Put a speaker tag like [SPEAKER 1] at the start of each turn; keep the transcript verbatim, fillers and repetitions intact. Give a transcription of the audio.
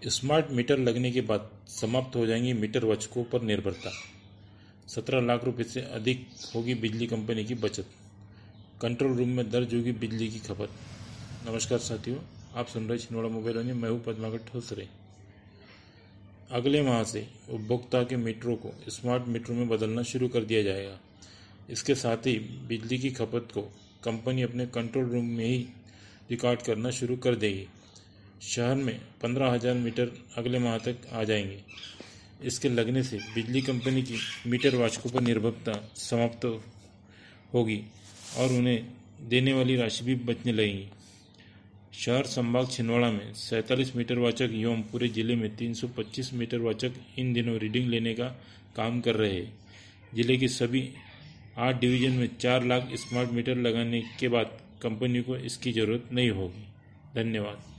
[SPEAKER 1] Smart meter लगने के बाद समाप्त हो जाएंगी मीटर वाचकों पर निर्भरता। सत्रह लाख रुपए से अधिक होगी बिजली कंपनी की बचत। कंट्रोल रूम में दर्ज होगी बिजली की खपत। नमस्कार साथियों, आप सुन रहे छिंदवाड़ा मोबाइल न्यूज। मैं हूँ पद्माकर ठोसरे। अगले माह से उपभोक्ता के मीटरों को स्मार्ट मीटरों में बदलना शुरू कर दिया जाएगा। इसके साथ ही बिजली की खपत को कंपनी अपने कंट्रोल रूम में ही रिकॉर्ड करना शुरू कर देगी। शहर में पंद्रह हज़ार मीटर अगले माह तक आ जाएंगे। इसके लगने से बिजली कंपनी की मीटर वाचकों पर निर्भरता समाप्त होगी और उन्हें देने वाली राशि भी बचने लगेगी। शहर संभाग छिंदवाड़ा में सैंतालीस मीटर वाचक एवं पूरे जिले में तीन सौ पच्चीस मीटर वाचक इन दिनों रीडिंग लेने का काम कर रहे हैं। जिले की सभी आठ डिवीजन में चार लाख स्मार्ट मीटर लगाने के बाद कंपनी को इसकी जरूरत नहीं होगी। धन्यवाद।